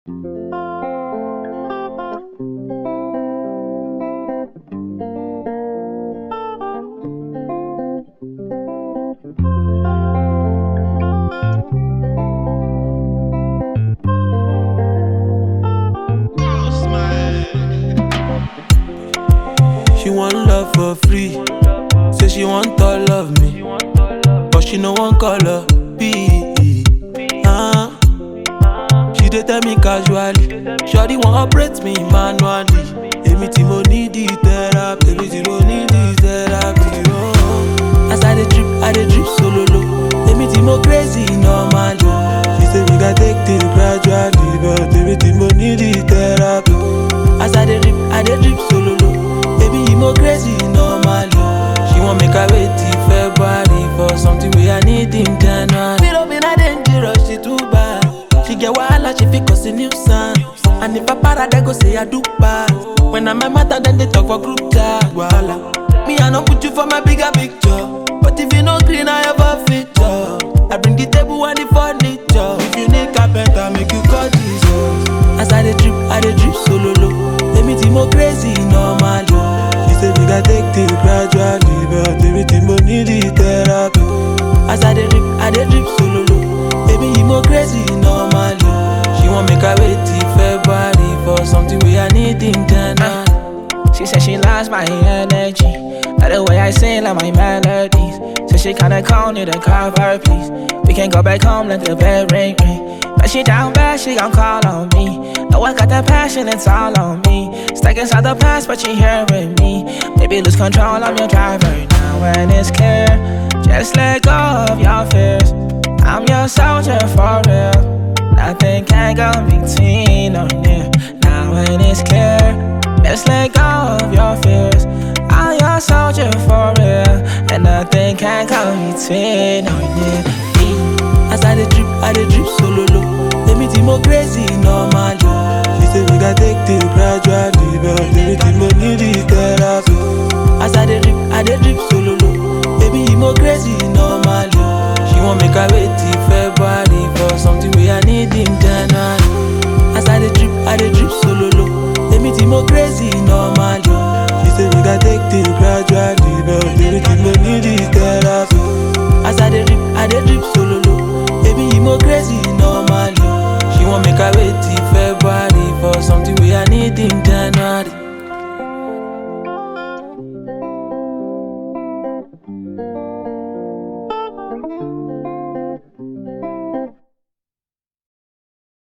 She want love for free. Say she want all of me, but she no want color B. She dey tell me casually, shawty want operate me manually. Èmi tí mo need the therapy, èmi tí mo need the therapy. Oh. As I dey drip solo low. Èmi tí mo crazy normally. She say we can take things gradually, but èmi tí mo need the therapy. As I dey drip solo low. Baby, you more crazy normally. She want make her wait till February for something we I need in January. Feel up in a dangerous, she too bad. She get wahala, she fit cause a nuisance. And if I para, they go say I do bad. When I'm a matter, then they talk for group chat. Wahala. Me, I no put you for my bigger picture. But if you no green, I have a feature. I bring the table and the furniture. If you need carpenter, make you call Jesus. As I dey drip solo low. Èmi tí mo crazy normally. She say we can take things gradually, but èmi tí mo need the therapy. As I dey drip solo low. Baby, you more crazy normally. She want make her wait till February for something we I need in January. She said she loves my energy, like the way I sing, like my melodies. So she kinda call me to cover, please. We can go back home, let the bell ring. But she down bad, she gon' call on me. No, I got that passion, it's all on me. Stuck inside the past, but she here with me. Maybe lose control, I'm your driver. Now when it's clear, just let go of your fears. I'm your soldier for real. Nothing can go between or near. Now when it's clear, just let go of your fears. I'm your soldier for real. And nothing can go between or near. As I dey drip solo low. Èmi tí mo crazy normally. She say we can take things gradually, but èmi tí mo need the therapy. As I dey drip solo low. Baby, you more crazy normally. She want make her wait till February for something we I need in January. As I dey drip solo low. Èmi tí mo crazy